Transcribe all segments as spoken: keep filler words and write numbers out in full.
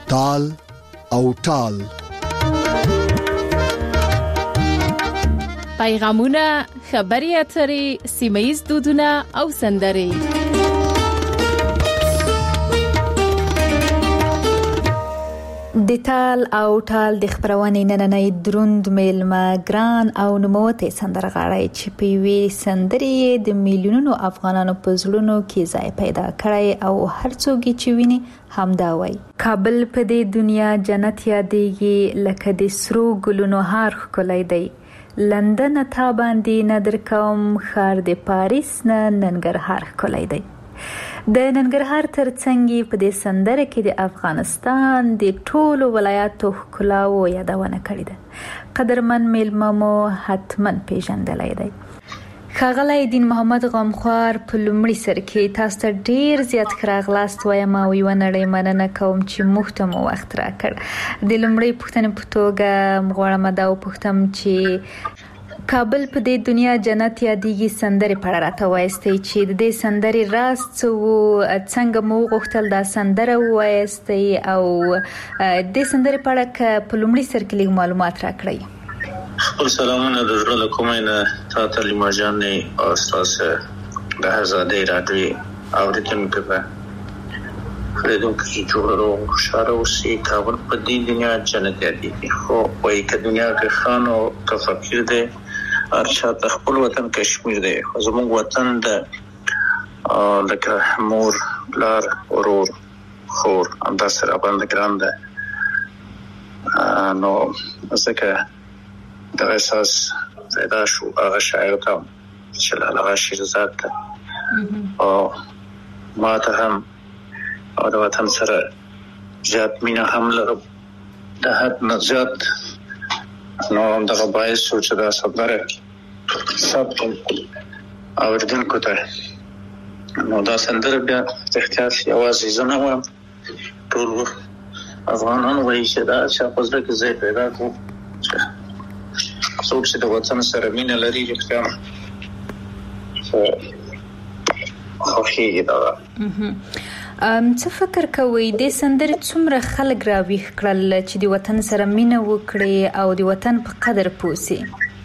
تال او ټال. پیغامونه، خبري اترې، سیمه‌ییز دودونه او سندرې. د تال او ټال د خبرونې نننۍ دروند میلمه ګران او نوموتې سندرغاړی چې په وی سندرې د میلیونونو افغانانو په زړونو کې ځای پیدا کړی او هر څوک چې ویني همدا وای. کابل په دې دنیا جنت یادېږي لکه د سرو ګلونو هار ښکلی دی. لندن تا باندې ندر کوم ښار د پاریس نه ننګرهار ښکلی دی. د ننګرهار ترڅنګ په دې سندره کې د افغانستان د ټولو ولایاتو ښکلاو یادونه کړې ده. قدرمن میلمه مو حتماً پیژندلی دی. ښاغلی دین محمد غمخوار، په لومړي سر کې تاسو ته ډیر زیات ښه راغلاست وایم او یوه نړۍ مننه کوم چې موږ ته مو وخت راکړ. د لومړۍ پوښتنې په توګه غواړم دا وپوښتم چې کابل په دې دنیا جنت یادېږي سندرې په اړه راته وایستئ چې د دې سندرې راز څه وو، څنګه مو وغوښتل دا سندره ووایستئ او د دې سندرې په اړه که په لومړي سر کې لږ معلومات راکړئ. خپل سلامونه د زړه له کومه نه تا ته لیما جانې او ستاسو د آزادۍ راډیو اورېدونکو ته اورېدونکو چې جوړ روغ خوشحاله اوسئ. کابل په دې دنیا جنت یادېږي، خو وایي که دنیا کې خان او که فقیر دی، هر چا ته خپل وطن کشمیر دی. خو زموږ وطن د لکه مور، پلار، ورور، خور همداسې راباندې ګران دی. نو ځکه دغه احساس پیدا شو هغه شاعر ته چې هغه شیرزاد ته او ما ته هم او د وطن سره زیات مینه هم لرم، د حد نه زیات. نو همدغه باعث شو چې دا سندره ثبتم اورېدونکو ته. نو دا سندره بیا احتیاط یوازې زه نه وایم، ټول افغانان وایي چې دا چا په زړه کې ځای پیدا کړو. څوک چې د وطن سره مینه لري رښتیا خوښېږي دا. څه فکر کوئ د سندرې څومره خلک راویښ کړل چې د وطن سره مینه وکړي او د وطن په قدر پوه سي؟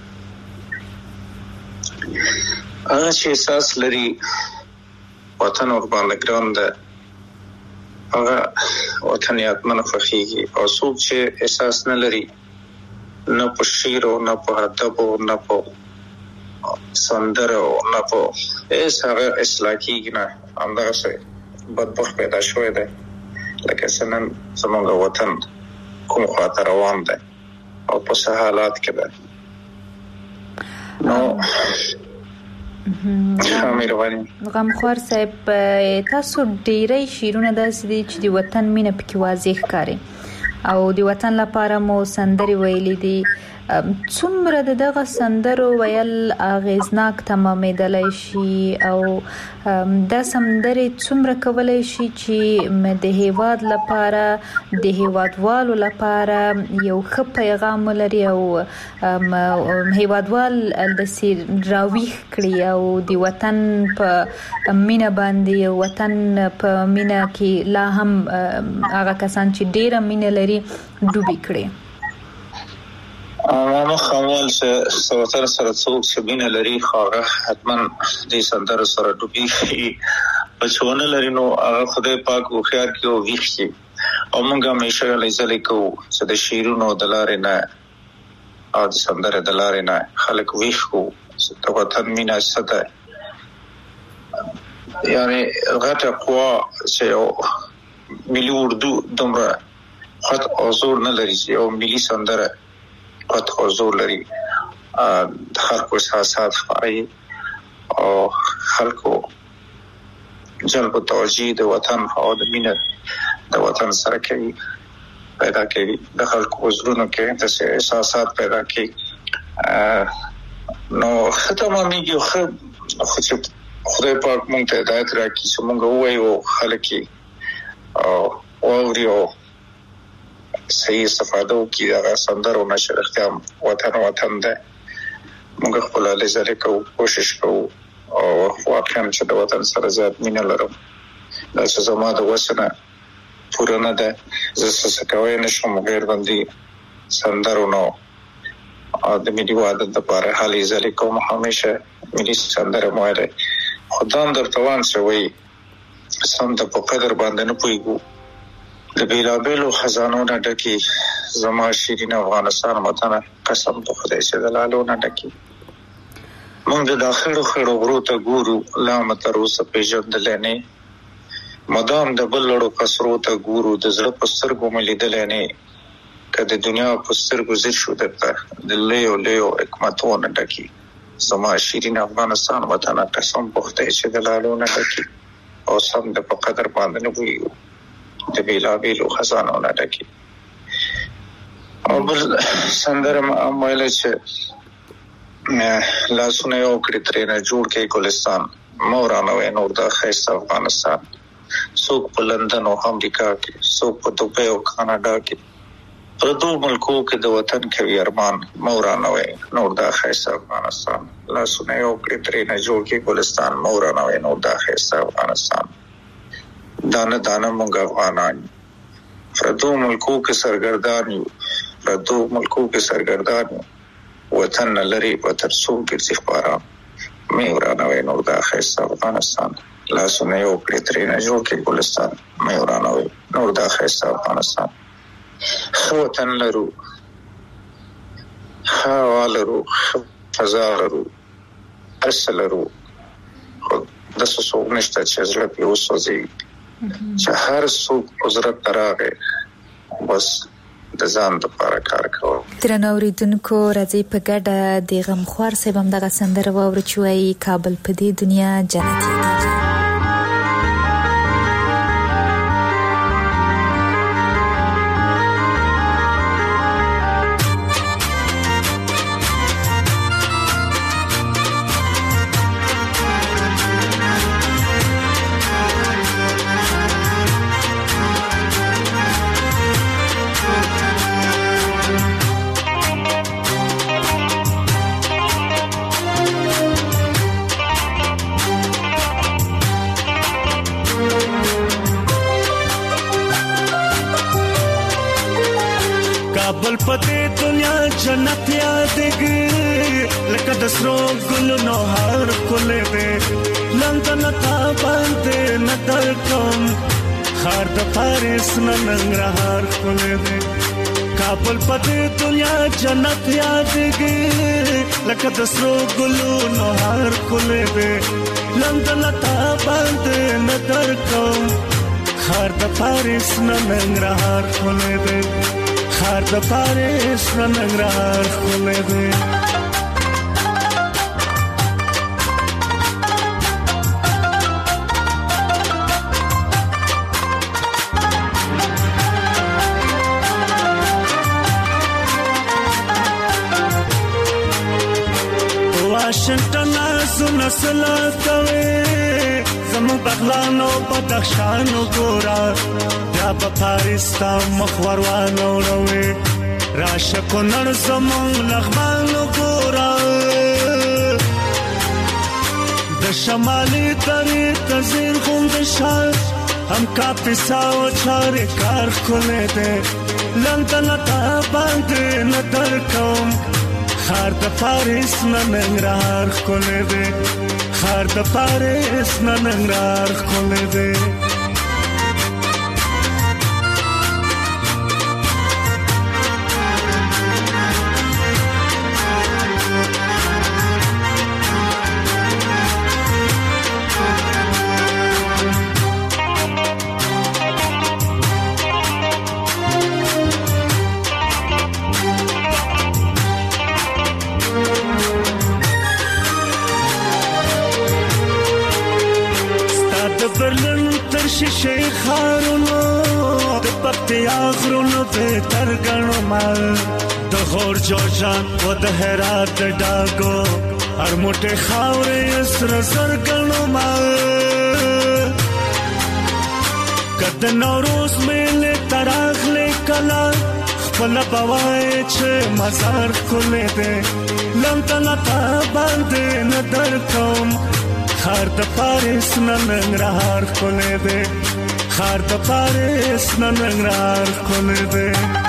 هغه چې احساس لري وطن ورباندې ګران ده، هغه وطن یې حتماً خوښېږي. او څوک چې احساس نه لري، نه په شعر او نه په ادب او نه په سندره او نه په هیڅ هغه اصلاح کېږي نه. همدغسې بدبخت پیدا شوی دی لکه څه نن زموږ وطن کوم خواته روان دی او په څه حالات کې دی. نو غمخوار صاحب، تاسو ډیری شعرونه داسې دي چې د وطن مینه پکې واضح ښکاري او د وطن لپاره مو سندرې ویلې دي. څومره د دغه سندرو ویل اغیزناک تمامېدلی شي او دا سندرې څومره کولی شي چې د هیواد لپاره، د هیوادوالو لپاره یو ښه پیغام ولري او هیوادوال داسې راویښ کړي او د وطن په مینه باندې، وطن په مینه کې لا هم هغه کسان چې ډیره مینه لري ډوبې کړي؟ ما خامول چې وطن سره څوک چې مینه لري هغه حتما دې سندرو سره ډوبېږي، په چې ونه لري نو هغه خدای پاک هوښیار کړي او ویښ کړي. او موږ همیشه هلې ځلې کوو چې د شعرونو د لارې نه او د سندرې د لارې نه خلک ویښ کړو چې د وطن مینه څه ده. یعنې غټه قوا چې یو ملي اردو دومره خط او زور نه لري چې یو ملي سندره قط حضور لري، د خلکو احساسات ښکاري او خلکو جلب توجه د وطن او د مینه د وطن سره کوي پیدا کوي، د خلکو زړونو کې داسې احساسات پیدا کوي. نو ښه تمامېږي. خو چې خدای پاک موږ ته هدایت راکړي چې موږ ووایو خلک یې واوري او صحیح استفاده وکړي هغه سندرو نه چې رښتیا وطن وطن دی. موږ خپل هلې ځلې کوو، کوشش کوو او واقعا چې د وطن سره زیات مینه لرم. دا چې زما د وس نه پوره نه ده. زه څه کوي نشم غیر باندې سندرو نو د ملي وحدت لپاره هلې ځلې کوم، همیشه ملي سندره مو ده. خدام درته وان شوی سم د په قدر باندې نه پويګو. د بیلابیلو خزانو نه ډکی زما شیرین افغانستان وطن، قسم په خدای چې د لالو نه ډکی. مونږ د داخلو خړو غرو ته ګورو، لا متر اوسه پیژندل نه. مدام د بلړو قصرو ته ګورو، د زړه په سترګو مې لیدل نه. کله دنیا په سترګو زیر شو درته د لیو لیو حکمتونه ډکی. زما شیرین افغانستان وطن، قسم په خدای چې د لالو نه ډکی. او سم د په قدر باندې نه ویو، د بیلابیلو خزانو نه ډکی. او بل سندره مایل چې لاسونه یو کړی ترې نه جوړ کې ګلستان، مورانه وې نور د خیسته افغانستان. څوک په لندن او امریکا کې، څوک په دوبۍ او کاناډا کې، پر دوه ملکو کې د وطن کوي ارمان، مورانه وې نور د خیسته افغانستان. لاسونه یو کړی ترې نه جوړ کې ګلستان، مورانه وې نور د خیسته افغانستان. دانه دانه مونږ افغانان پر دوه ملکو کې سرګردان یو، پر دوه ملکو کې سرګردان یو. وطن لري وطن څوک ګرځي خبره، مې ورانه وې نور د خیسته افغانستان. لاسونه یو کړی ترې نه جوړ کې ګلستان، مې ورانه وې نور د خیسته افغانستان. خو وطن لرو، هوا لرو، فضا لرو، ارس لرو، خو داسې څوک نشته چې زړه پرې وسوځي، چې هر څوک حضرت راغی بس د ځان لپاره کار کوي. درنو اوریدونکو، راځي په ګډه د غمخوار صاحب هم دغه سندره واورو چې وایي کابل په دې دنیا جنت یادېږي. کابل پته دنیا جنت یادګي، لکه د سرو ګلونو هر کله دې لندن ته باندې نظر کوم، خار د پاریس ننګرهار کله دې. کابل پته دنیا جنت یادګي، لکه د سرو ګلونو هر کله دې لندن ته باندې نظر کوم، خار د پاریس ننګرهار کله دې. خار د پاریس ننګرهار خولې دې. واشنگټن زونه سلا کوي، زمو بغلانو بدخشانو ګورا، یا په پاریس تا مخور وانه وروي، راشه کونړ زمون لغمانو ګورا، د شمالي درې تزین خوند شال هم کا پیساو چارې کار کولې دې لندن ته باندې نظر کوم، خار د پاریس ننګرهار کولې دې، خار د پاریس ننګرهار کولې دې. شیشه خارونو د پکتیا غرونو په ترګنو مال، د غور جوجان و د هرات ډاګو هر موټه خاورې سر سرګنو مال، کده نوروز مېله تراغله کلا خپل بوای چې مزار کولې دې لندن ته باندې نظر کوم، خار د پاریس ننګرهار کولې دې، خار د پاریس ننګرهار کول دې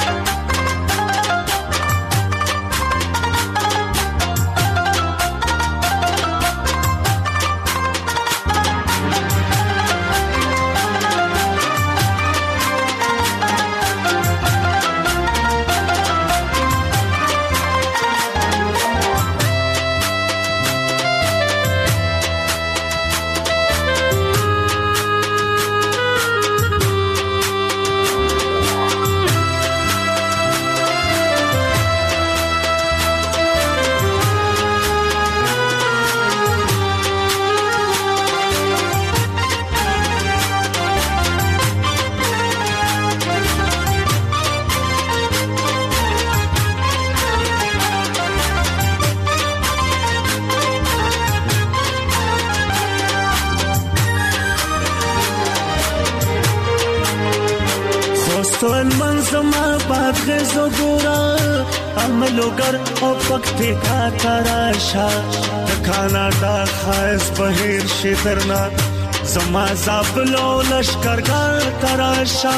سوال منظمه باد غزو گورا عملوگر او پکتی کا تراشا کانادا خاص بهیر شدرنا زما زابلو لشکرگار تراشا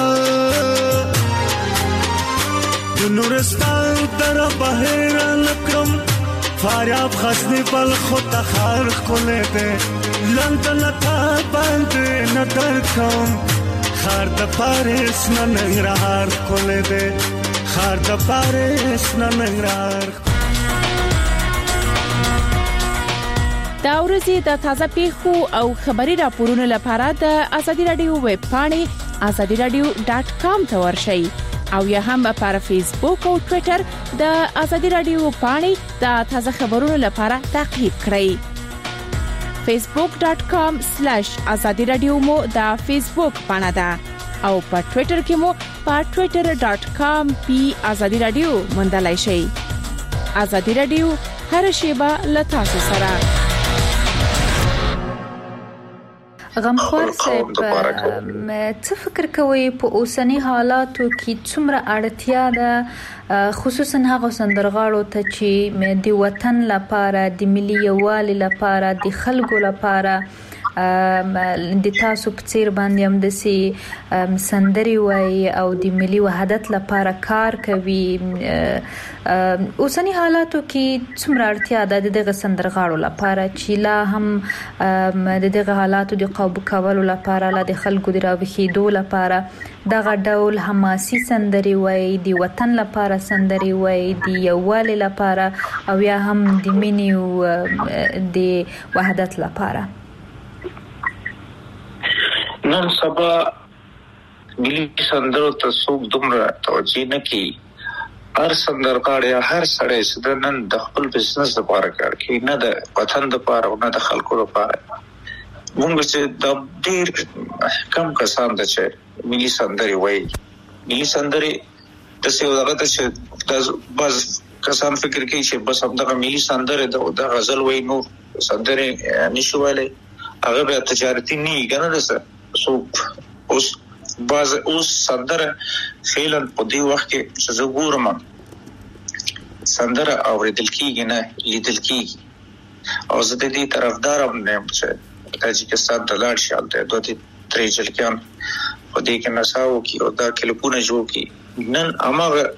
نورستان در بهیر لکرم فاریاب غزنی بل خود تخار کله ده لندن تا بند ندر کم خار د پاریس ننګرهار کول دې خار د پاریس ننګرهار دا ورځي د تازه پیښو او خبري راپورونو لپاره د ازادي رادیو ویب پاڼې ازادي رادیو ډاټ کام ته ورشئ او یا هم په فیسبوک او ټوئیټر د ازادي رادیو پاڼې د تازه خبرونو لپاره تعقیب کړئ facebook dot com slash azadi radio mo da Facebook پاڼه ده او په ټوئیټر کې مو په twitter dot com p azadi radio مندلای شئ. ازادي رادیو هر شیبه لتا سره. غمخوار صاحب څه فکر کوي په اوسنی حالاتو کې څومره اړتیا ده خصوصا هغه سندرغاړو ته چې د وطن لپاره د ملي یووالي لپاره د خلکو لپاره د تاسو په څیر باندې هم د سي سندري وای او د ملي وحدت لپاره کار کوي اوسنی حالاتو کې څومره اړتیا ده د سندرغاړو لپاره چې لا هم د دغه حالاتو د قابو کولو لپاره لا د خلکو د راوخېدو لپاره دغه ډول حماسي سندري وای د وطن لپاره سندري وای د یووالي لپاره او یا هم د مینې او د وحدت لپاره. نن سبا ملي سندرو ته څوک دومره توجه نه کوي. هر سندرغاړی هر سړی چې نن د خپل بزنس لپاره کار کوي نه د وطن لپاره او نه د خلکو لپاره. موږ چې د ډېر کم کسان د چې ملي سندري وایي ملي سندري د څه وخت ته چې د بس کسان فکر کوي چې بس همدغه ملي سندري د غزل وایي نو سندري نشو ویلي هغه به تجارتي نه کنه ده سو اوس باز اوس سندره فعلا په دې وخت کې چې زه ګورم سندره اوریدل کیږي نه لیدل کیږي او زه د دې طرفدار هم نه یم چې تاجکستان د لاړ شال ته دوه درې جلکان په دې کې نساو کې او دا کلیپونه جوړ کی نن اماغه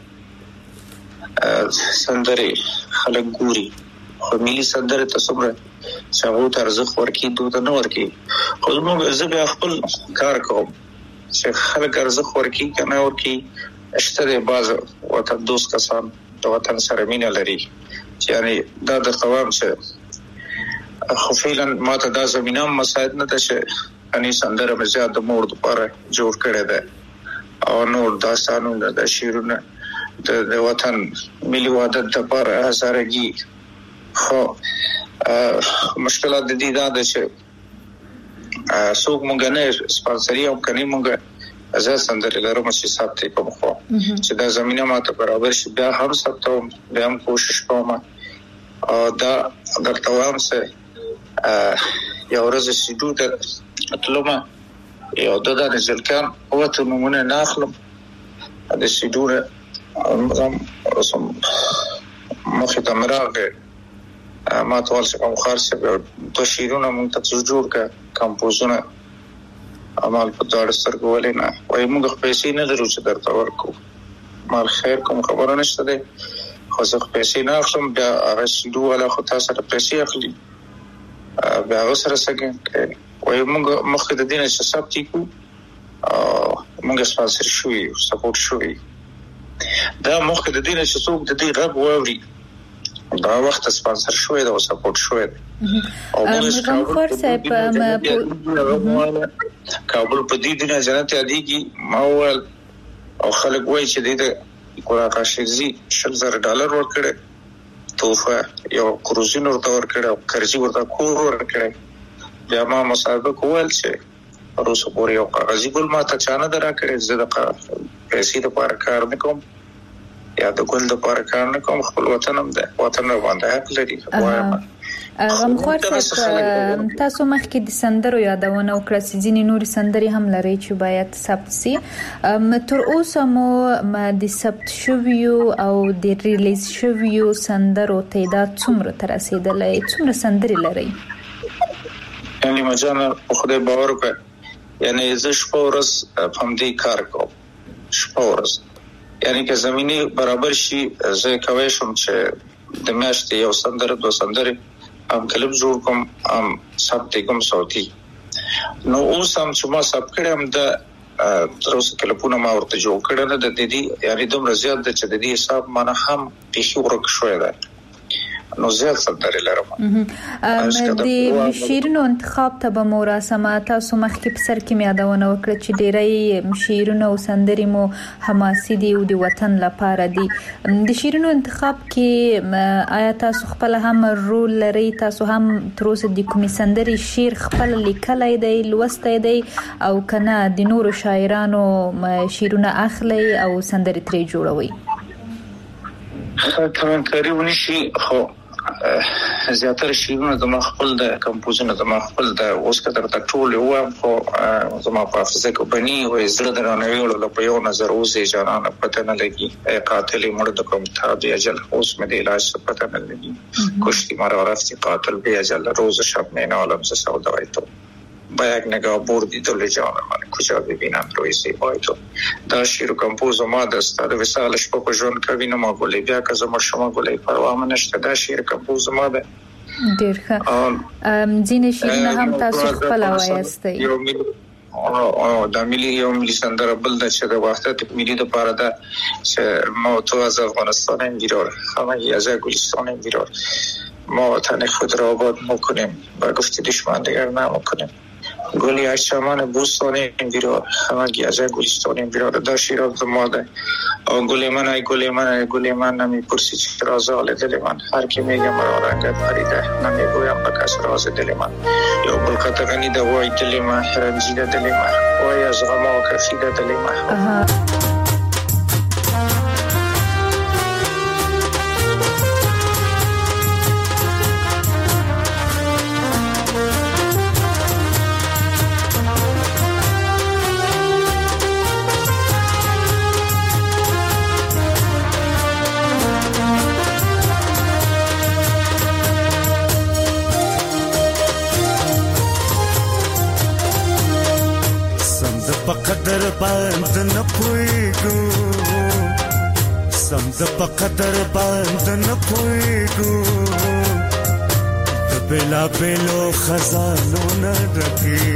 سندره خلک ګوري خو ملي سندره تصور څنګه تر زه ورکی دوه نه ورکی خو موږ زه به خپل کار کوم چې خلک ارزخ ورکی کنه ورکی اشتره باز وطن دوست کسان د وطن سره مینه لري چې یعنی دا د قوام چې خو فعلا ماته دا زمينه مساعد نه ده چې اني سندره مزه د مور لپاره جوړ کړی ده او نور داستانونه د شیرونه د وطن ملي وحدت لپاره هزارګي خو مشکلات د دې دا ده چې څوک مونږ نه سپانسري او کني مونږ اساس سندري لرو چې ساتي کوم خو چې دا زمينه ماته برابر شي بیا هم ساتو بیا هم کوشش کوم او دا د توام سره یو ورځ سیدو د تلوما یو د د ځلکان او ته مونږ نه اخلم د سیدو هم رسم مخه تمراغه ما ټول څه کوم خاصه د شیرونو مونږ ته جوړ کا کمپوزونه عمل په داړه سترګو ولې نه وای موږ پیسې نه درو چې درته ورکو مال خیر کوم خبره نشته ده خو زه پیسې نه اخلم بیا هغه سودو ولا خو تاسو سره پیسې اخلي بیا هغه سره څنګه وای موږ مخکې د دینه چې ثبت کو موږ سپانسر شوي سپورټ شوي دا مخکې د دینه چې څوک د دې غږ واوري دا وخت سپانسر شوی دا او سپورټ شوی او موږ کابل صاحب کابل په دې دنیا جنت یادېږي ما ول او خلک وایي چې دې قرآن کاشي شل زر ډالر ورکړي توفه یو کروزین ورته ورکړي او قرضې ورته کور ورکړي بیا ما مصاحبه کول چې روسو پورې یو قاضي ګل ما ته چانه درا کړې زه د پیسې لپاره کار نکوم یا د ګل لپاره کار نکوم خپل وطن هم ده وطن باندې حق لري وایم غمخوار صاحب تاسو مخکې د سندرو یادونه وکړه چې ځینې نور سندري هم لري چې باید ثبت شي تر اوسه مو د ثبت شویو او د ریلیز شویو سندرو تعداد څومره تر رسیدلې څومره سندري لري یعنی مجانا خدای باور وکړه یعنی زه شپه ورځ په دې کار کوم شپه ورځ یعنی که زميني برابر شي زه کوي شم چې د میاشتې یو سندره دو سندره ام کلب جوړ کوم ام ثبت کوم صوتي نو اوس هم چې ما ثبت کړم د تر اوسه کلپونه ما ورته جوړ کړل د دې یعنی دومره زیات د چې د دې حساب مانه هم پیښو ورک شوې ده نو زیات سندري لرم د شیرینو انتخاب ته به مراسمه تاسو مخکې په سر کې میادونه وکړه چې ډېری شیرینو او سندري مو حماسي دي او د وطن لپاره دي د شیرینو انتخاب کې آیا تاسو خپل هم رول لري تاسو هم تر اوسه د کومې سندري شعر خپل لیکلای دی لوستای دی او کنه د نورو شاعرانو شیرونه اخلي او سندري ترې جوړوي کمن کاری ونشي خو زیاتره شیرونه د مخفل د کمپوزونه د مخفل د اوس کتر د ټول یو خو زما په حافظه کې بني او زړه درنوي ول په یو نظر اوسې جانانه پته نه لګي قاتل مړ د کوم تاب اجل اوس مې د علاج پته نه لګي کشتی مرا رفتی قاتل به اجل روز شب نه عالم ز سودای تو با یک نگاه بردی دل جان من کجا ببینم روی زیبای تو دا شیر و کمپوز ما دست دا وسالش پا جون کوینو ما گلی بیا که زما شما گلی پروا من نشته دا شیر کمپوز ما ده ډیر ښه ځینې شیرونه هم تاسو خپل وایسته یو ملي او د ملي یو ملي سندره بل د چې د وحدت ملي د پاره ده چې ما تو از افغانستان انگیرار همه از گلستان انگیرار ما وطن خود را آباد میکنیم و گفت دشمن دیگر نمیکنیم گلی از چمان بوستان انگیرار همگی از گلستان انگیرار دا شیراب دماده او گلی من ای گلی من ای گلی من نمی پرسی چی راز آل دل من هر کی میگه مرا رنگت پریده نمی گویم بکس راز دل من یا بلکت غنی ده وای دل من رنجیده دل من وای از غما کفیده دل من قدر باند نه پويګو سم د په قدر باند نه پويګو د بلا بلو خزانو نه ډکی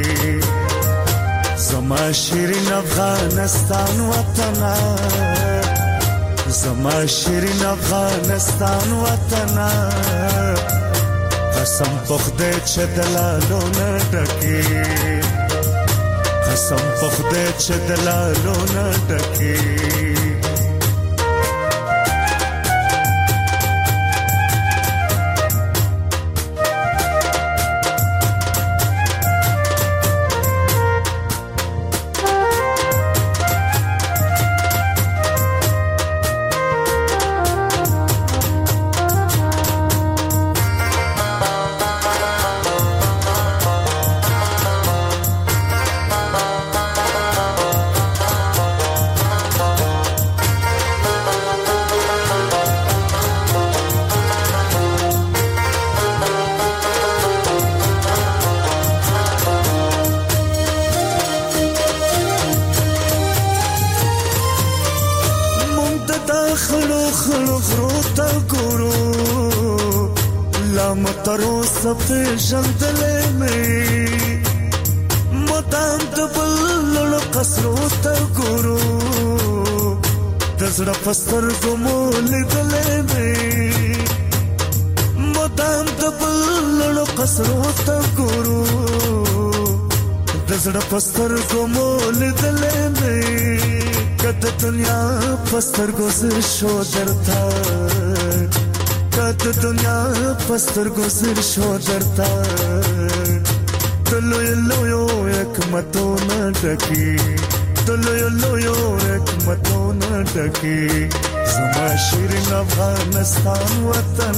زما شیرین افغانستان وطن زما شیرین افغانستان وطن قسم په خدای چې دلالو نه ډکی قسم په خدای چې دلالو نه ډکی خړو خړو غرو ته ګورو لا مترو سپه ژوندلې مې مدام د بل قصرو ته ګورو دزړه پستر ګمو لیدلې مې مدام د بل قصرو ته ګورو دزړه پستر ګمو لیدلې مې کته دنیا پستر گذر شو درتا کته دنیا پستر گذر شو درتا تلو یلو یو یک متو نه ډکی تلو یلو یو یک متو نه ډکی زما شیرین افغانستان وطن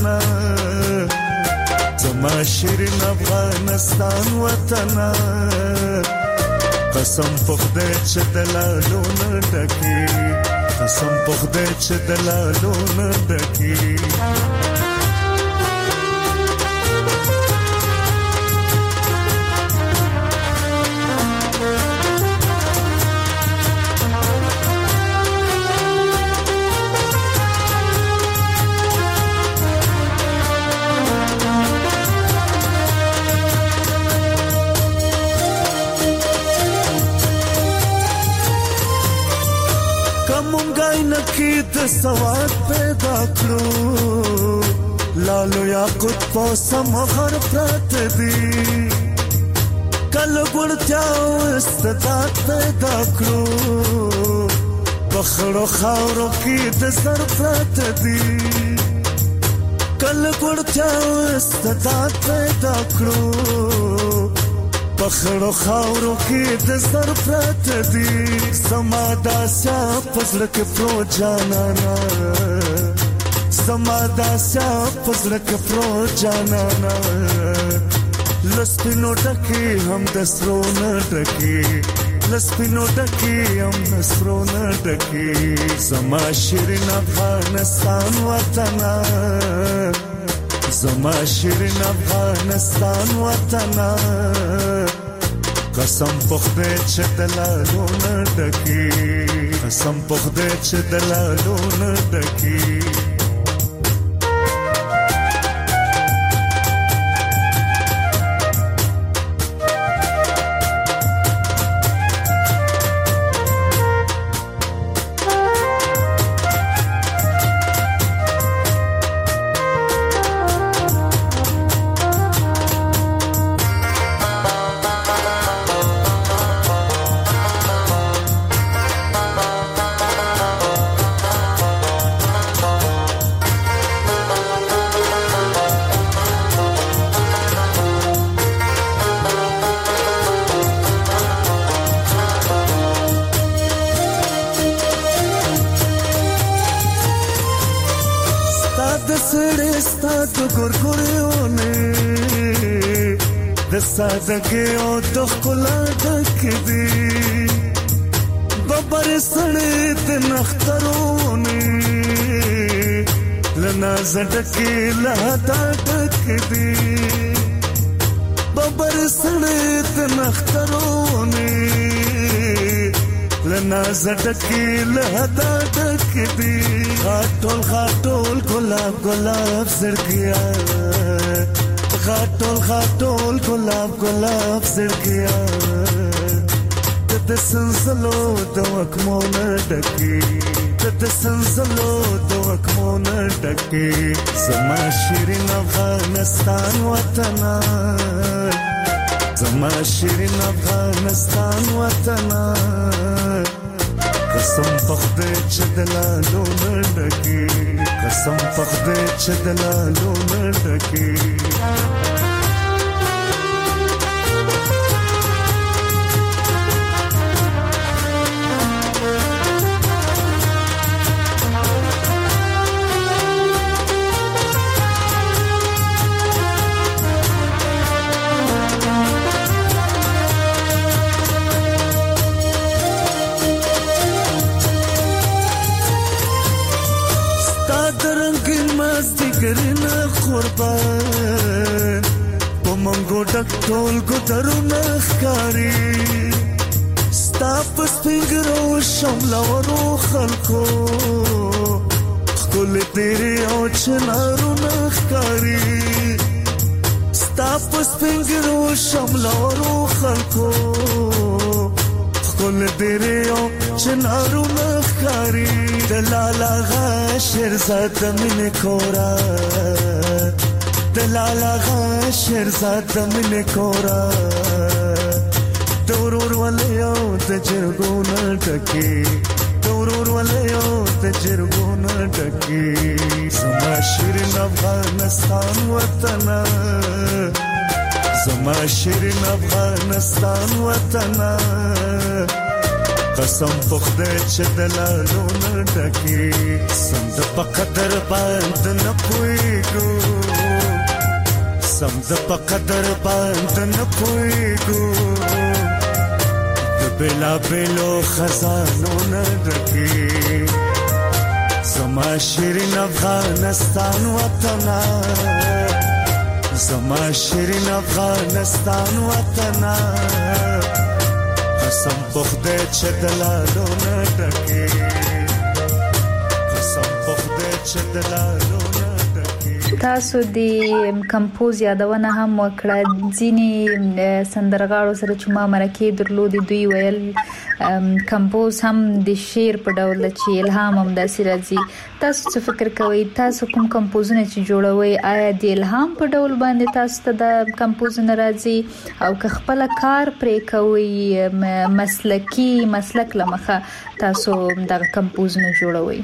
زما شیرین افغانستان وطن قسم په خدای چې دلالو نه ډکی قسم په خدای چې دلالو نه ډکی نکی د سواد پیدا کړو لالو یاقوت په سمغر پرات دی کله ورتیا استعداد پیدا کړو بخړو خاورو کې د زر پرات دی کله ورتیا استعداد پیدا کړو بخړو خاورو کې د زر پرات دی سما داسیا پزړه کې پرو جانانا سما داسیا پزړه کې پرو جانانا لسپینو ډکی هم د سرو نه ډکی لسپینو ډکی هم د سرو نه ډکی سما شیرین افغانستان وطن زما شیرین افغانستان وطن قسم په خدای چې دلالو نه ډکی قسم په خدای چې دلالو نه ډکی سادګي او د خلا ډک دي ببر سړې د نخترونه لنا زړکې له تا ډک دي ببر سړې د نخترونه لنا زړکې له تا ډک دي خاطول خاطول ګلاب ګلاب زړګیا خاطول خاطول ګلاب ګلاب زړګیا د سنزلو د وکمو نه ډکی د سنزلو د وکمو نه ډکی زما شیرین افغانستان وطن زما شیرین افغانستان وطن قسم په خدای چې دلالو نه ډکی قسم په خدای چې دلالو نه ډکی قربان په منګو ډک ټول ګدرونه ښکاري ستا په سپینګرو شملورو خلکو خل تیرے او چنارو نخکاری ستا پس پنگرو شملارو خلکو خل تیرے او چنارو نخکاری دلالا غا شیرزاد من کورا دلالا غا شیرزاد من کورا دورور ولیو تجرگونا ٹکی دورور ولیو تجرگونا ٹکی زما شیرین افغانستان وطنا زما شیرین افغانستان وطنا قسم پخده چه دلالو نڈکی سمد پا قدر باند نپویگو سمد پا قدر باند نپویگو دبلا بلو خزانو نڈکی زما شیرین افغانستان وطنا زما شیرین افغانستان وطنا قسم بخده چه دلالو نڈکی قسم بخده چه دلالو نڈکی تاسو د کمپوز یادونه هم وکړه ځینی سندرغاړو سره چې ما مرکه درلودي دوی ویل کمپوز هم د شعر په ډول چې الهام هم داسې راځي تاسو څه فکر کوئ تاسو کوم کمپوزونه چې جوړوي آیا د الهام په ډول باندې تاسو ته د کمپوزونه راځي او که خپل کار پرې کوي مسلکی مسلک لمخه تاسو د کمپوزونه جوړوي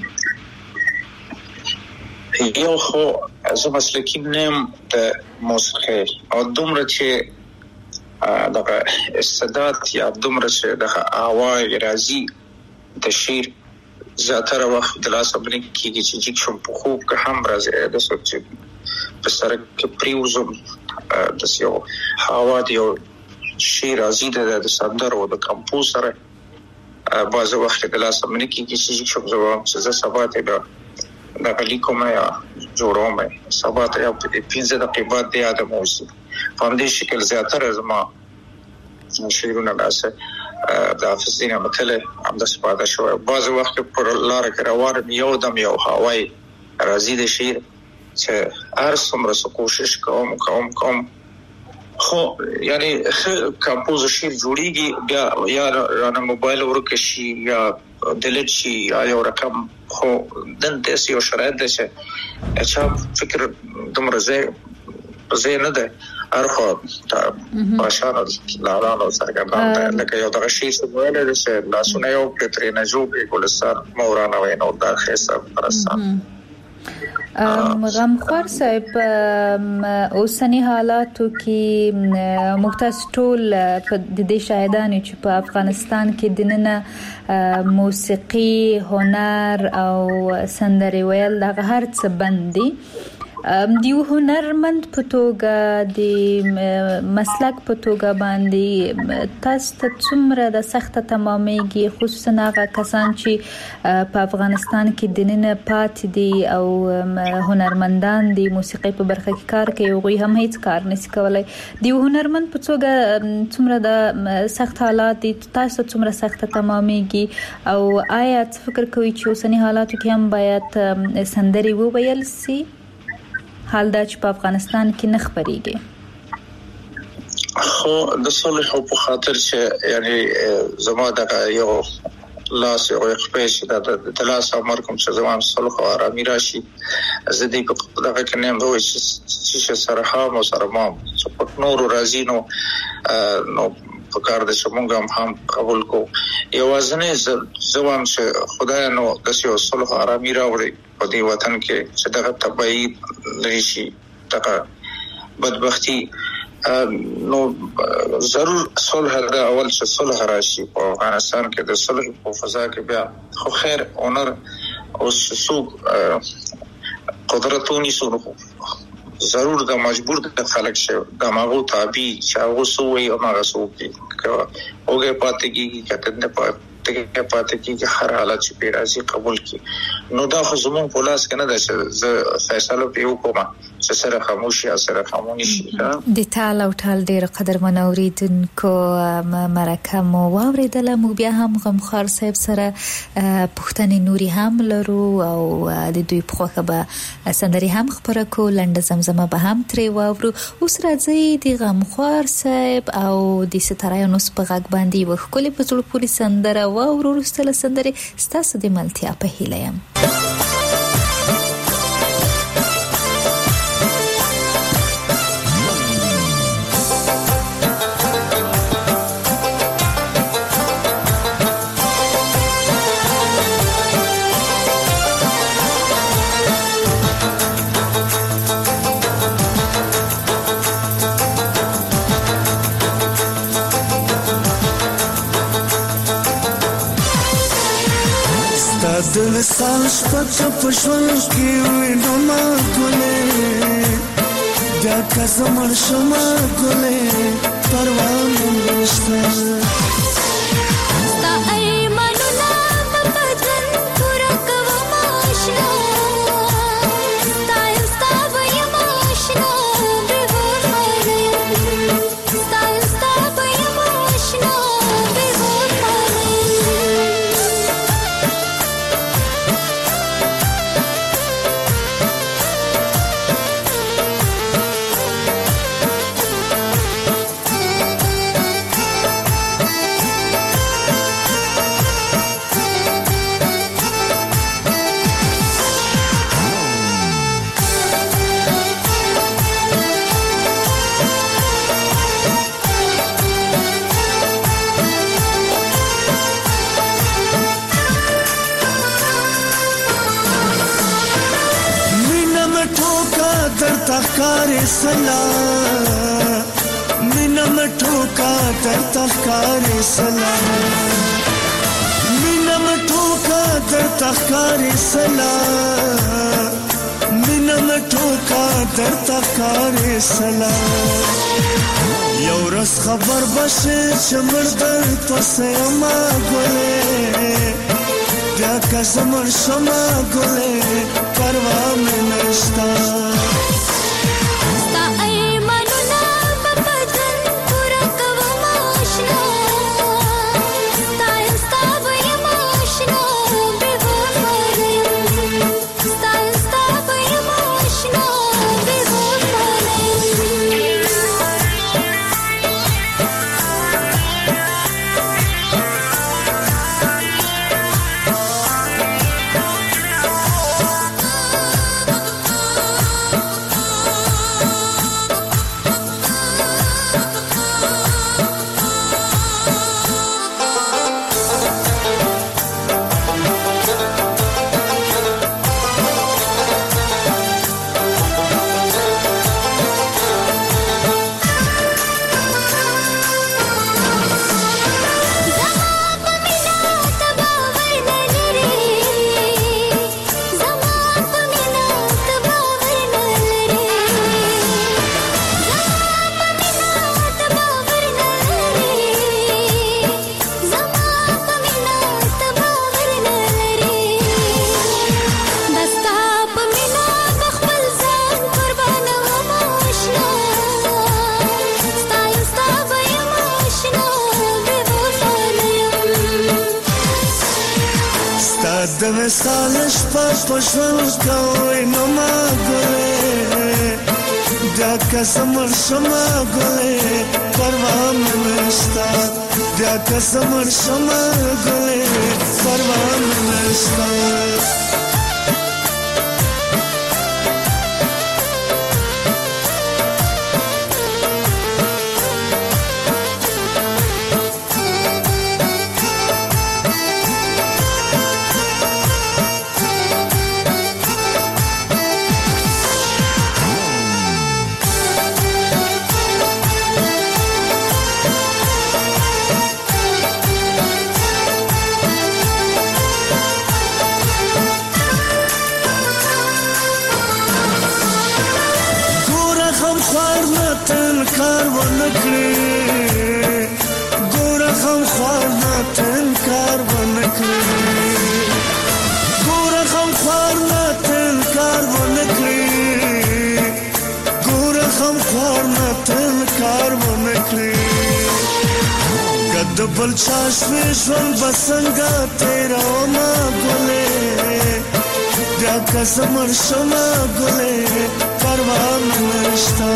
یو خو زه مسلکی نیم د موسیقي او دومره چې دغه استعداد یا دومره چې دغه اواز راځي د شعر زیاتره وخت د لاس باندې کېږي چې چې شم په خوب که هم راځي د سوچ په سره کې پریوزم د یو هوا دی او شعر راځي د سندرو د کمپوزر بعض وخت د لاس باندې کېږي چې شم زو چې سبا ته د لیکوم یا جوړوم سبا ته په پنځه دقیقې بعد د یاد موسی په دې شکل زیاتره زما شعرونه لاسه د حافظینه متله هم د سپاده شو بعض وخت پر لار کې روان یو دم یو هواي راځي د شعر چې هر څومره کوشش کوم کوم کوم خو یعنی کمپوز شعر جوړیږي بیا یا رانه موبایل ورکه شي یا دلیټ شي یا یو رقم خو دنده سي او شرایط ده چې اچھا فکر دومره زه زه نه ده ارخو تا باشانو لارانو سرګردان لکه یو دغه شی څه ویل دي چې لاسونه یو پترې نه جوړ ګلستان مورانا وینو د خیسه پرستان غمخوار صاحب اوسنی حالاتو کې مختاس ټول په د شاهدانو چې په افغانستان کې دننه موسیقي هنر او سندري ویل دغه هر څه بندي دیو هنرمند په توګه د مسلک په توګه باندې تاسو ته څومره د سخت تمامېږي خصوصا هغه کسان چې په افغانستان کې دننه پاتې دي او هنرمندان د موسیقي په برخه کې کار کوي او هم هیڅ کار نشي کولای دیو هنرمند په توګه څومره د سخت حالات دي تاسو څومره سخت تمامېږي او آیا فکر کوئ چې اوسنی حالاتو کې هم باید سندري وویل سي حال دا چې په افغانستان کې نه خبريږي خو د صلح په خاطر چې یعنی زما د یو لاس او خپېش د لاس امر کوم چې زما صلح او آرامي راشي زه دې په دغه کې نه وای چې سره هم سره ما په نور راځي نو نو په کار د شمونګ هم قبول کو یوازنه زوام چې خدای نو د یو صلح آرامي راوړي په دې وطن کې چې دغه تبعید لري دغه بدبختی نو ضرور صلح دا اول چې صلح راشي په افغانستان کې د صلح په فضا کې بیا خو خیر اونر او سوق قدرتونی سره ضرور د مجبور د خلک شه د ماغو تابع شاو سوې او ماغه سوې اوګه پاتې کیږي کته نه ته پاتې کیږي هر حالت چې پیرازي قبول کی نو دا خو زمون په لاس کې نه ده چې زه فیصله پیو کوم چې سره خاموشي یا سره خاموشي د ټال او ټال ډیر قدرمن اوریدونکو مرکه مو واوریدل مو بیا هم غمخوار صاحب سره پښتني نوري هم لرو او د دوی په خوخه به سندري هم خبره کو لنډ زمزمه به هم تری واورو اوس راځي د غمخوار صاحب او د ستارایانو په غږ باندې وښکلې په ټول پوری سندره واورو رسله سندري ستاسو د ملتیا په هیله یم دل سال شپه پښون کې وینم ما ګلې دا کزمر شما ګلې پروا نشته تا ایمانو لا په بدن پورا کوم آشنا تا استا وای ماشنا به ور تا استا وای ماشنا به ور تخکاری سلا مینا مټوکا در تخکاری سلا مینا مټوکا در تخکاری سلا مینا مټوکا در تخکاری سلا یو رس خبر بشه چمر در پسه ما ګلې دا کزمر شما ګلې پروا مې نشتا د وصال شپه پښون کوي نو ما ګلې دا کزمر شما ګلې پروا مې نشتا دا کزمر شما ګلې پروا مې نشتا کار ونکړي ګور غم خوار نه تنکار ونکړي ګور غم خوار نه تنکار ونکړي ګور غم خوار نه تنکار ونکړي کد بل چاش وشون بسنګا تیرا ما ګلې بیا کسمر شما ګلې پروا نشتا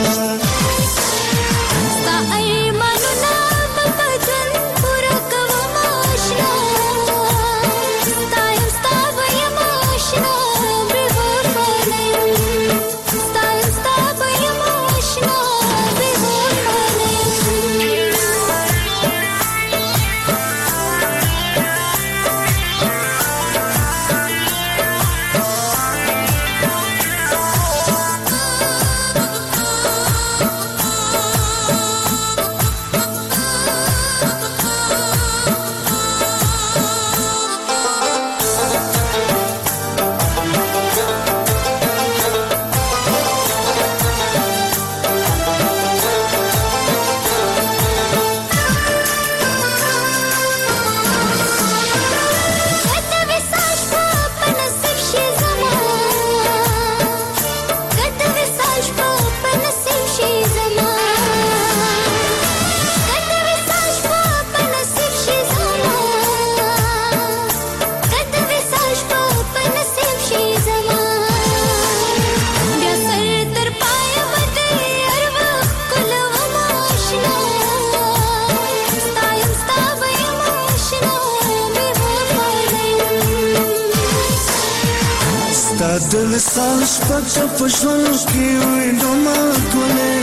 دل سالش پچ پښون کې وینم ما ګلې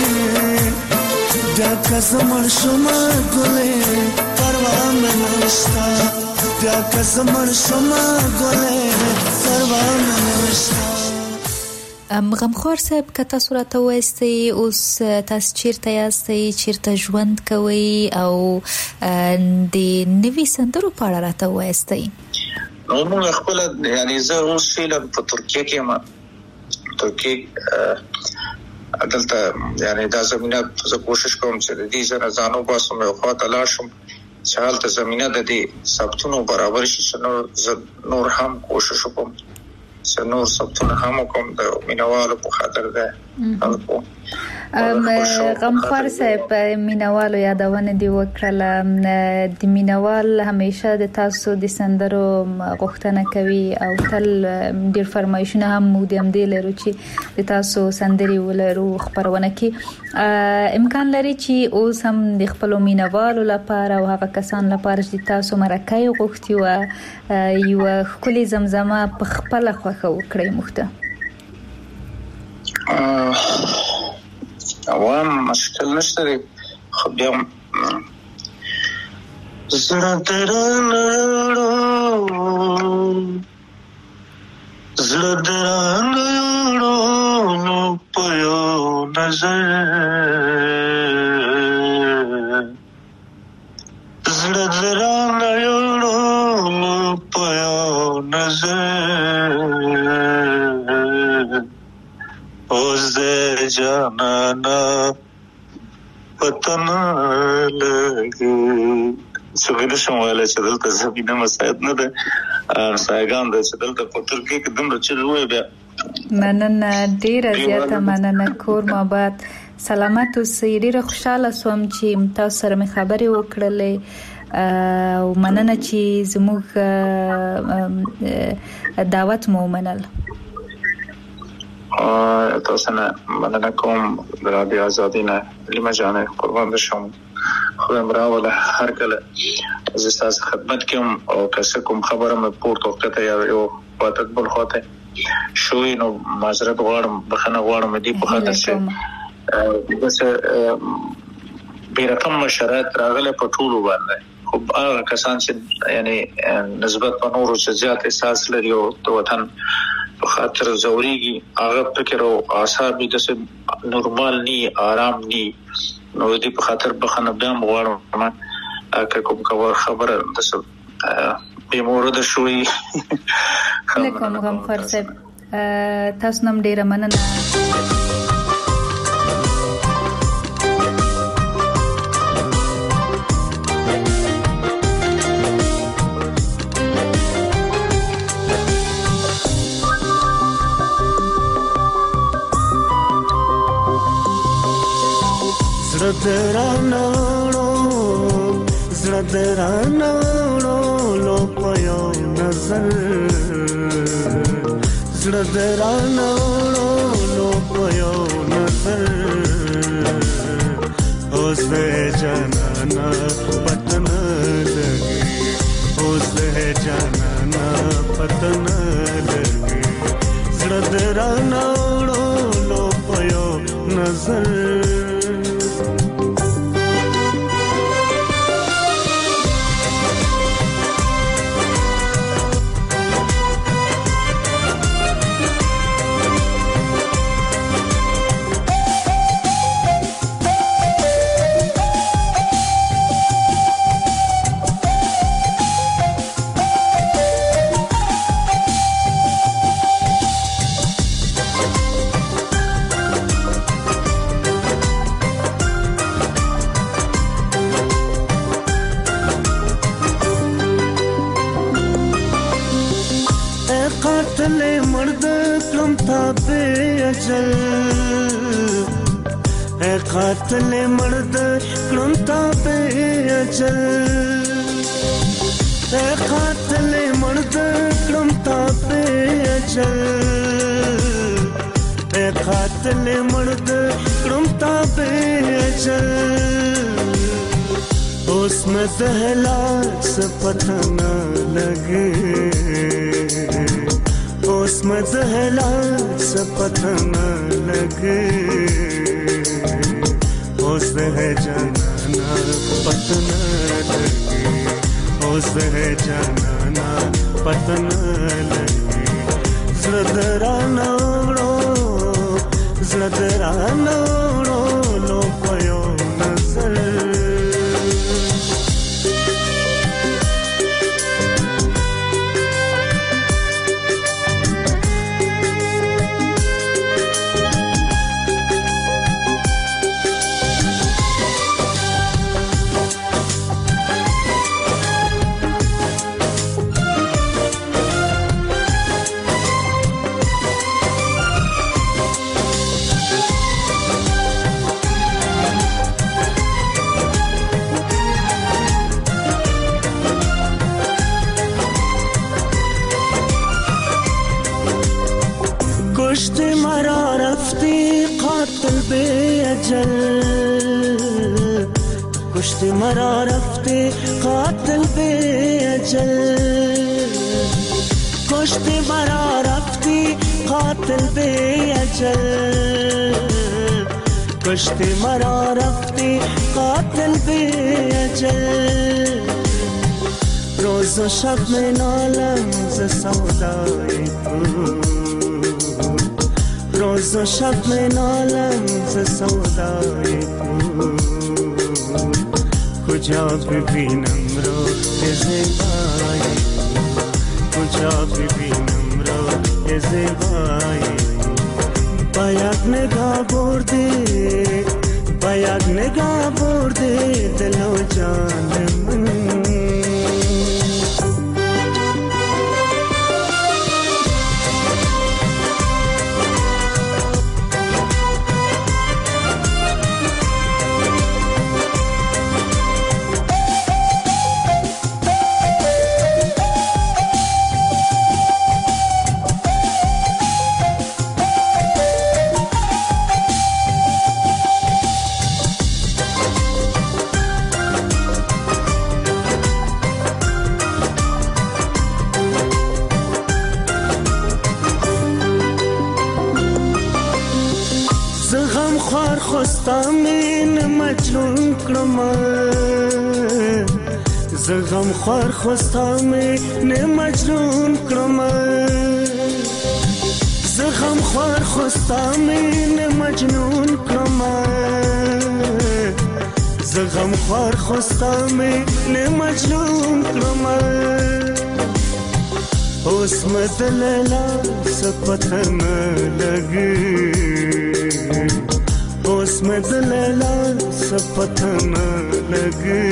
دا کزمر شما ګلې پروا مې نشتا دا کزمر شما ګلې پروا مې نشتا غمخوار صاحب که تاسو راته وایستئ اوس تاسو چیرته یاستئ چیرته ژوند کوئ او د نوي سندرو په اړه راته وایستئ نو موږ خپل یعنی زه اوس فعلا په ترکیه کې ما ترکیه عدالت یعنی دا زمينه زه کوشش کوم چې د دې سره ځانو باسم او خاطر لاشم چې حالت زمينه د دې ثبتونو برابر شي نو نور هم کوشش کوم چې نور ثبتونه هم کوم د مینوالو په خاطر ده خلکو غمخوار صاحب مینوالو یادونه دی وکړه د مینوال همیشه د تاسو د سندرو غوښتنه کوي او تل ډیر فرمایشونه هم مو د امدې لرو چې د تاسو سندري ولرو خبرونه کې امکان لري چې اوس هم د خپل مینوالو لپاره او هغه کسان لپاره چې تاسو مرکه غوښتي او یو خولي زمزمه په خپل خوخه وکړي مخته عوام مشکل نشته خو بیا زړه درنه زړه درنه په یو نظر زړه درنه په یو نظر اوس جانانا پتن لګي څنګه شمواله چې دلته زبینه مساعد نه ده سایګان د چې دلته په ترکیه کې دمر چلوي بیا مننه ډیره زیاته مننه کور مابات سلامت اوسئ ډیره خوشاله سوم چې تاسو سره مې خبرې وکړلې او مننه چې زموږ دعوت مو منل تاسو نه مننه کوم د رادیو آزادینه لمه جانه قربان بشم خو امراوله هر کله زه تاسو خدمت کوم او کسه کوم خبره مې پورته وکړه یا یو وخت بل هوته شوې نو معذرت غواړم بخنه غواړم دې په خاطر چې بس بیرته شرایط راغله په ټولو باندې خو هغه کسان چې یعنی نسبت په نورو چې زیات احساس لري او د وطن په خاطر زوريږي هغه فکر او اعصاب د نورمال ني آرام ني نو دې په خاطر بخنه بیا غواړم اګه کوم خبره د به مورد شوي کوم غم خرڅه تاسو نم ډیره مننه درانو زړه درانو لو پيو نظر زړه درانو لو پيو نظر اوس جانانا پتن لګي اوس جانانا پتن لګي زړه درانو لو پيو نظر قاتل مرد کړم تا په اجل قاتل مرد کړم تا په اجل قاتل مرد کړم تا په اجل اوس مدهلا سپتنا لګي اوس مدهلا سپتنا لګي اوس ہے جانانا پتن لگی اوس ہے جانانا پتن لگی زړه وړو زړه وړو لو پيو نظر کشتی مرا رفتی قاتل بے اجل کشتی مرا رفتی قاتل بے اجل کشتی مرا رفتی قاتل بے اجل کشتی مرا رفتی قاتل بے اجل روز و شب میں نالم ز سودائی تو روز و شب میں نالم ز سودائی تو کجا ببینم روی زیبایی کجا ببینم روی زیبایی باید نگاه برده باید نگاه برده دل و جان من خستامین مجنون کړم زغم خور خستامین مجنون کړم زغم خور خستامین مجنون کړم زغم خور خستامین مجنون کړم اوس مدللا سپتن لګي اوس مدللا سپتن لګي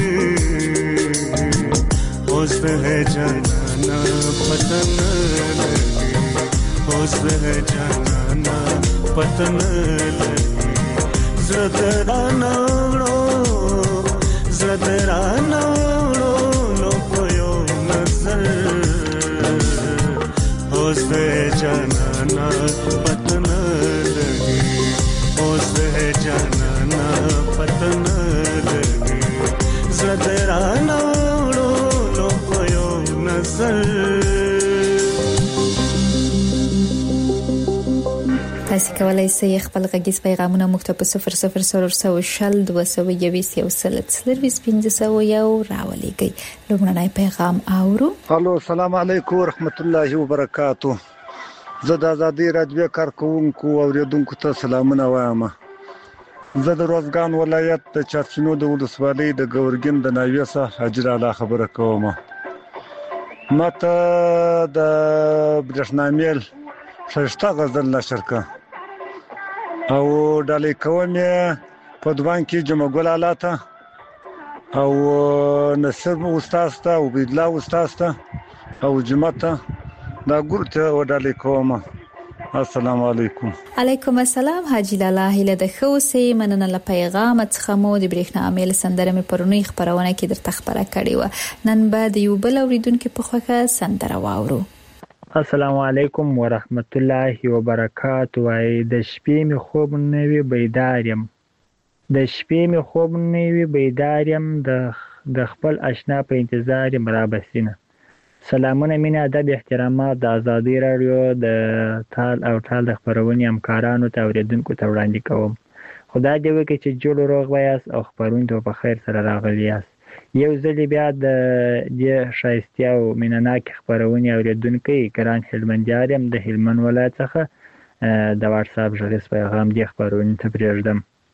اوس ہے جانانا پتن لګي اوس ہے جانانا پتن لګي زړه درانه زړه نو پيو نظر اوس جانانا پتن لګي اوس جانانا پتن لګي زړه نو پيو نظر. تاسو کولای شئ خپل غږیز پیغامونه موږ ته په صفر صفر صفر صفر شل دوه سوه یویشت یو سل څلرویشت پنځه سوه یو راولېږئ. لومړنی پیغام اورو. الو السلام علیکم ورحمت الله وبرکاتو. زه د آزادۍ رادیو کارکونکو او اوریدونکو ته سلامونه وایم. زه د روزګان ولایت د چارچینو د ولسوالۍ د ګورګین د ناوې څخه حاجر اعلی خبره کوم. ماته د برېښنامیل ششته غزل نشر کړ او ډالې کوم په دوان کې جمع ګل الاته او نصر استاد ته او بدلا استاد ته او جمعته دا ګورته و ډالې کوم. السلام علیکم. علیکم السلام حاجی لالا هله د خوسې مننه ل پیغام څخه مو د برېښنامیل سندره مې پرونی خبرونه کې درته خبره کړې و. نن بعد یو بل اوریدونکو په خوخه سندره واورو. السلام علیکم ورحمت الله وبرکاتو. وای د شپې می خوب نه وی بیدارم د شپې می خوب نه وی بیدارم د د خپل آشنا په انتظار مرابسینه. سلامونه مینه ادب احترامات د آزادۍ رادیو د تال او تال د خبرونې همکارانو ته اوریدونکو ته وړاندې کوم. خدای دې وکړي چې جوړ روغ وایاست او خبرونه په خیر سره راغلی یاست. یو ځل بیا د دې شایسته او مینناک خبرونه اوریدونکو ګران هلمندیارم د هلمند ولایت څخه د واتس اپ ژغورس پیغام دی خبرونه ته پرېږدم.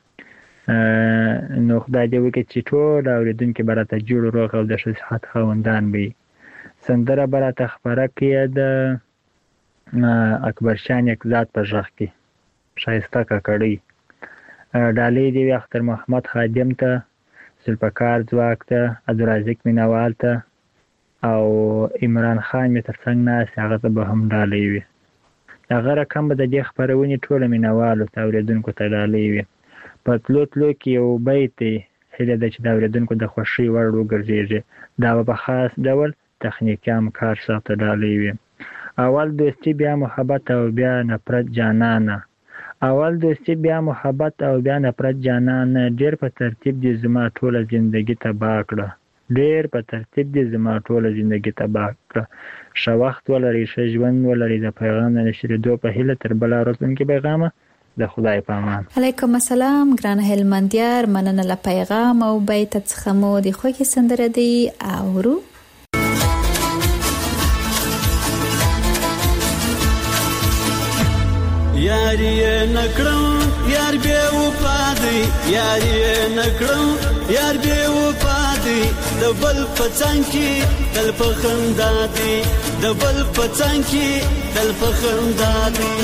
نو خدای دې وکړي چې ټول اوریدونکو برته جوړ روغ او د صحت خوندان وي. سندره براته خبره کې د اکبر شان یک ذات په ژغ کې شایسته کړي ډالې دی اختر محمد خادم ته سلپکار ځواک ته عبدالرزاق مینوال ته او عمران خان می ترڅنګ ناس هغه ته به هم ډالې وي. هغه رقم به د دې خبرونې ټول مینوالو ته اوریدونکو ته ډالې وي. په تلو تلو کې یو بیت هله د چې د اوریدونکو د خوشي وړ وګرځي دا په خاص ډول تخنیکي همکار سره ډالې وي. اول دوستی بیا محبت او بیا نفرت جانانه اول دوستی بیا محبت او بیا نفرت جانانه ډېر په ترتیب دي زما ټوله ژوندۍ تباہ کړه ډېر په ترتیب دي زما ټوله ژوندۍ تباہ کړه. ښه وخت ولرئ ښه ژوند ولرئ. د پیغام د نشریدو په هیله تر بل راتلونکي پیغامه د خدای په امان. علیکم السلام ګران هلمندیار مننه ل پیغام او بیت څخه مو د خوږی سندره دی اورو. یاری نکړم یار به وپادي یاری نکړم یار به وپادي د بل پڅان کی تل په خندا دي د بل پڅان کی تل په خندا دي.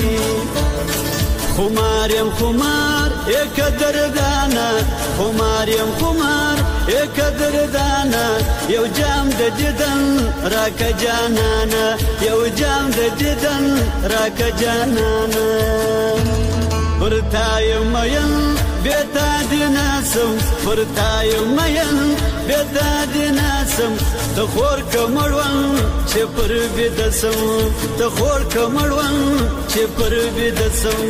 خمارم خمار یک دردانا خمارم خمار یک دردانا یو جام د دیدن راک جانانا یو جام د دیدن راک جانانا. ورتای مین بیتا دیناسم ورتای مین بیتا دیناسم ته خور کمړون چې پر بدسم ته خور کمړون چې پر بدسم.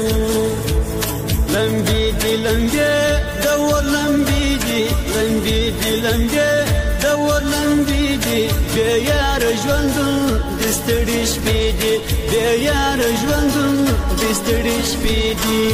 لمبي دي لمبي د ولمبي دي لمبي دي لمبي د ولمبي دي به یار ژوند د ستړي شپې دي به یار ژوند د ستړي شپې دي.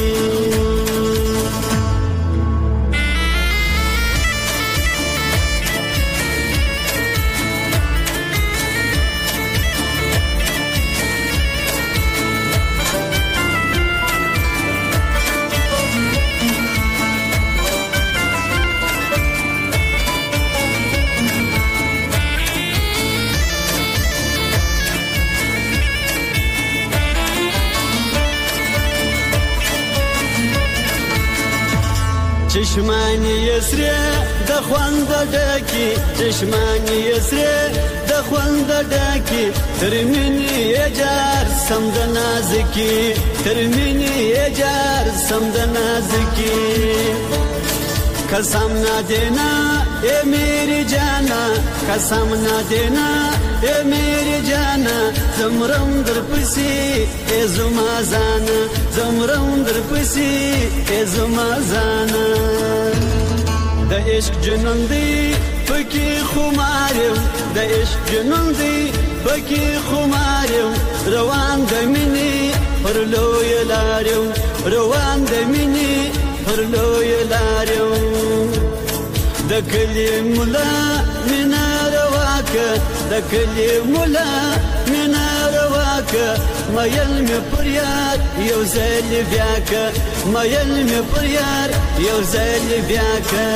چشمانی یسری د خوند ډکی چشمانی یسری د خوند ډکی ترمنی اجار سم د نازکی ترمنی اجار سم د نازکی. कसम ना देना ए मेरी जाना कसम ना देना ए मेरी जाना زمرم در پسی ای زما زانا زمرم در پسی ای زما زانا د عشق جنون دی پکی خمارم د عشق جنون دی پکی خمارم روان د منی پر لوی لارم روان د منی پر لوی لارم د کلی مولا مینا رواکه د کلی مولا مینا رواکه مایل می پریار یو زل بیاکه مایل می پریار یو زل بیاکه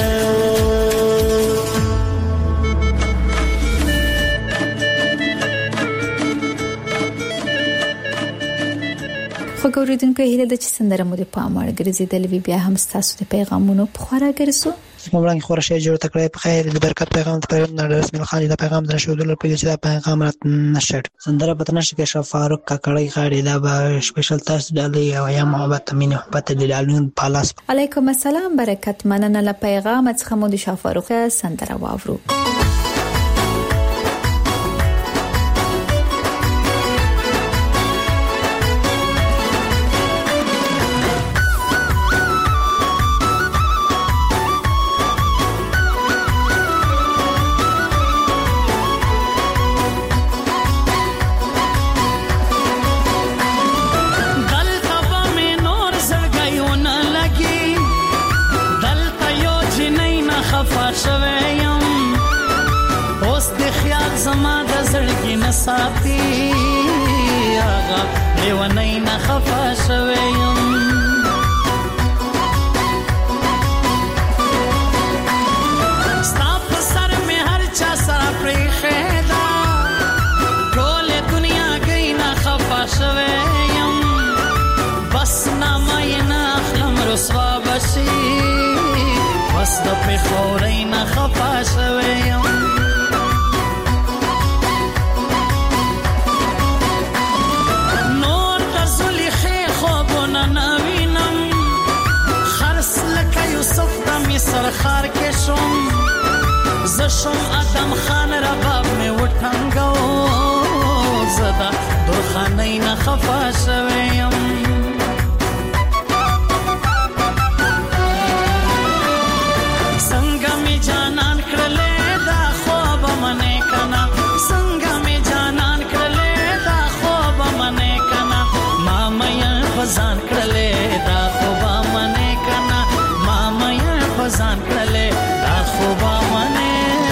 خو ګوریدونکو هیله د چې سندره مو د پاموړ ګرځیدل وی بیا هم تاسو د پیغامونو په خورا ګرځو زموږ خورا شی جوړ تکړه په خیر د برکت پیغام ته پیغام د رسمي خالي د پیغام د شودل په دې چې د پیغام رات نشړ سندره په تنه کې شف فاروق کاکړی غاړي دا به سپیشل تاسو د علی او یا محبت مینه محبت د لالون پالاس علیکم السلام برکت مننه له پیغام څخه مو د شف فاروق سندره واورو साथी आगा लेवनई न खफा शवेयम स्ताप सर में हर चा सरा प्रेखेदा टोले दुनिया गई न खफा शवेयम बस ना मायना अखलम रसवा बशी बस द पे खोरई न खफा शवेयम سرخار کې شوم زشم ادم خان رباب می وټنګو زدا درخانه نه خفا شوم څنګه می جانان کړلې دا خوب منې کنا څنګه می جانان کړلې دا خوب منې کنا ما مې فزان کړلې دا خوب منې کنا ما مې فزان کړلې دا خوب منې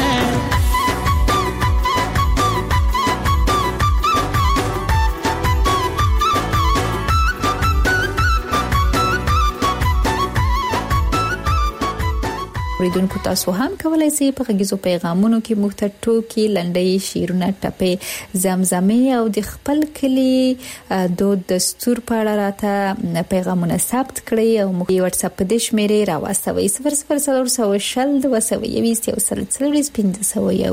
ریدونکو تاسو هم کولای شئ په غږیزو پیغامونو کې مختر ټوکی لنډي شیرونه ټپه زمزمه او د خپل کلی د دستور په اړه راته پیغامونه ثبت کړئ او موږ واتس اپ د شمیرې راوستوي صفر صفر صفر صفر شل د وسوي ویست یو سل سل پنځه سوه یو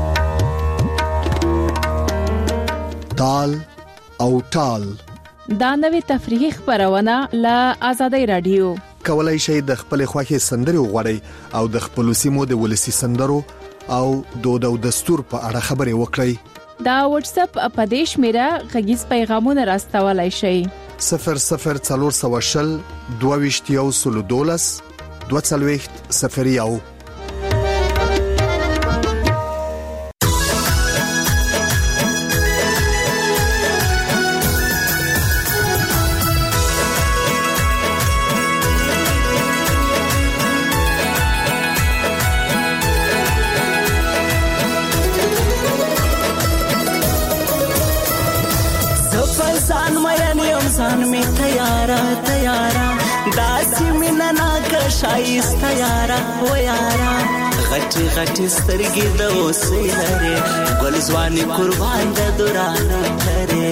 تال او ټال دا نوې تفریحي خبرونه له آزادۍ رادیو کولای شئ د خپل خوښي سندري وغوړئ او د خپل سیمو د ولسی سندرو او دود او دستور په اړه خبرې وکړئ دا واتس اپ په دیش میرا غږیز پیغامونه راستولای شئ صفر صفر څلور سوه شل دوه ویشت یو سل دولس دوه څلوېښت صفر یو شایسته یارا و یارا غټي غټي سترګې د اوسې لري ګل ځواني قربان د دورانه لري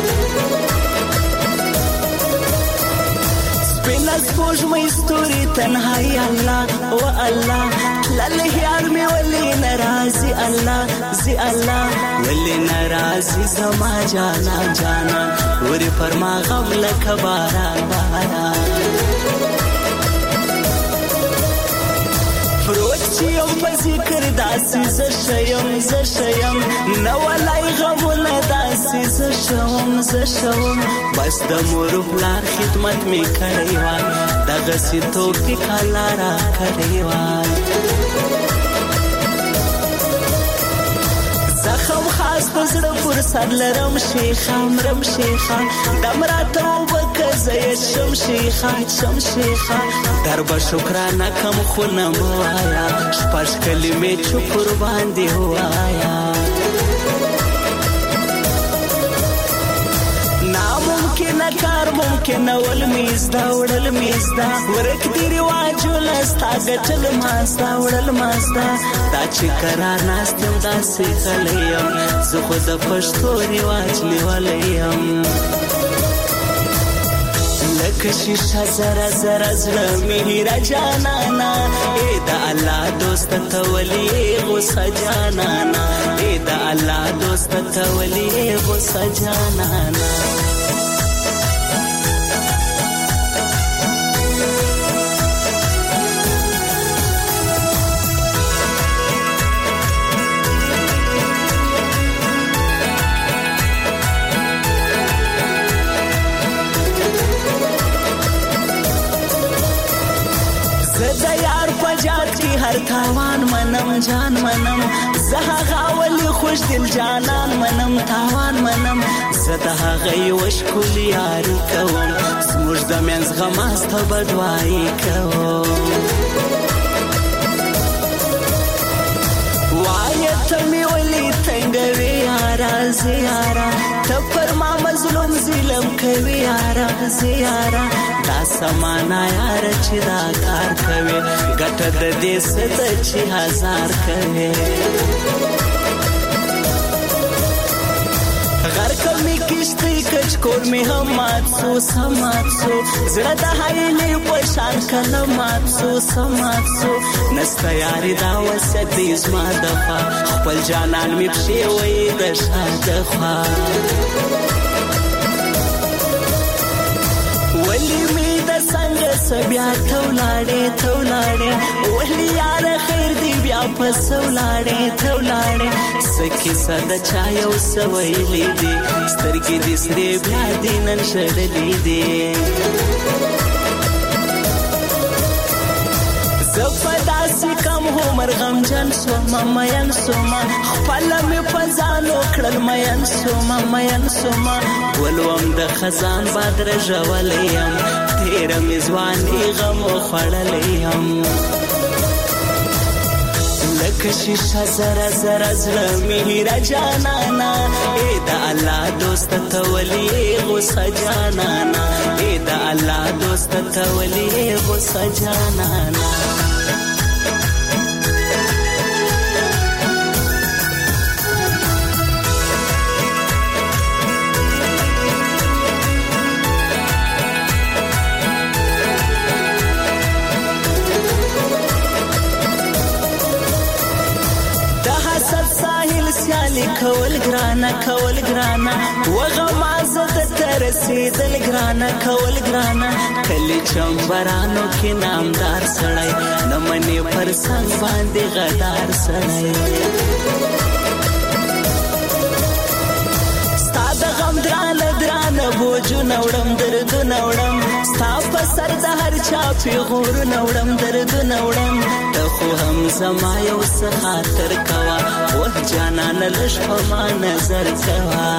سپینس پوش مې ستوري تنهایی الله و الله لاله یار مې ولي ناراضي الله زي الله ولي ناراضي زما جانا جانا وري فرما غفله کبارا بارا چې یم په ذکر داسې زه شیم زه شیم نه ولای غمونه داسې زه شوم زه شوم بس د مور پلار خدمت مې کړی وای دغسې توفیق الله را کړی وای زخم خاص په زړه پر سر لرم شیخه مرم شیخه دم راته وبکه زه یې شم شیخه شم شیخه در به شکرانه کم خو نه مه وایه شپږ کلمې چوپ ورباندې ووایه ناممکنه کار ممکنه ول مې زده وړل مې زده ورک دي رواجونه ستا ګټل ما زده وړل ما زده دا چې کرار ناست یم داسې غلی یم زه خو د پښتو رواج لیولی یم لکه شیشه زره زره زړه مې هیره جانانا ای د الله دوست ته ولې غوسه جانانا ای د الله دوست ته ولې غوسه جانانا هر تاوان منم جان منم زه هغه ولې خوش دل جانان منم تاوان منم زه د هغه یوه ښکلې یاري کوم زموږ د منځ غماسته به دعایي کوم وایه ته مې ولې تنګوې یاره زه یاره ته پر ما مظلوم ظلم کوي یاره زه یاره دا سمانه یاره چې دا کار کوي ګټه د دې څه ده چې هزار کوي غرق مې کشتۍ کچکور مې هم مات سو سمات سو زړه د هایلې په شان کله مات سو سمات سو نسته یاري دا وصیت دی زما د خوا خپل جانان مې پښې وایي د شا د خوا ولی می د څنګه سبیا ته ولاړې ته ولاړې ولی یاره خیر دی بیا پس ولاړې ته ولاړې څه کیسه د چا یو څه ویلې دي سترګې دې سرې بیا دې نن شړلې دي زه په داسې کم عمر غمجن سومه مین سومه خپله مې په ځان وکړل مین سومه مین سومه ولوم د خزان باد رژولی یم تېره مې ځواني غم خوړلی یم لکه شیشه زره زره زړه مې هیره جانانا ای د الله دوست ته ولې غوسه جانانا ای د الله دوست ته ولې غوسه جانانا کول ګرانه کول ګرانه وغمازه د ترسیدل ګرانه کول ګرانه کلی چمبرانو کې نامدار سړی نه منې پر څنګ باندې غدار سړی ستا د غم درانه درانه بوجونه وړم دردونه وړم ستا په سر د هر چا پیغورونه وړم دردونه وړم ته خو هم زما یو څه خاطر کوه وه جانانه لږ په ما نظر کوه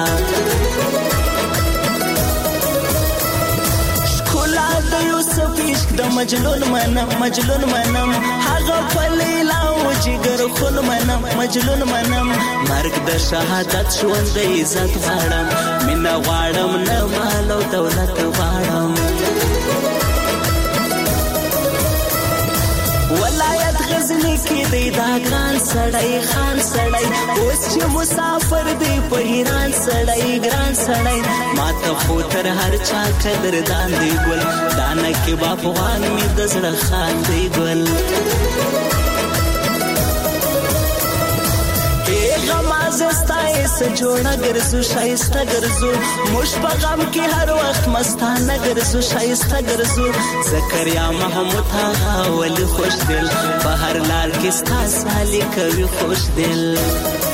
ښکلا د یوسف عشق د مجنون منم مجنون منم هغه په لیلا و جګر خون منم مجنون منم مرګ د شهادت ژوند د عزت غواړم مینه غواړم نه مال او دولت غواړم ولایت غزنی کې دی دا ګران سړی خان سړی اوس چې مسافر دی په ایران سړی ګران سړی ماته خو تر هر چا قدردان دی ګل دانه کې باپوان مې د زړه خان دی ګل ای غما زستای س جوړه ګرځو شایسته ګرځو مش په غم کې هر وخت مستانه ګرځو شایسته ګرځو زکریا محمود هغه ول خوش دل په هر لار کې ستا سالي کوي خوش دل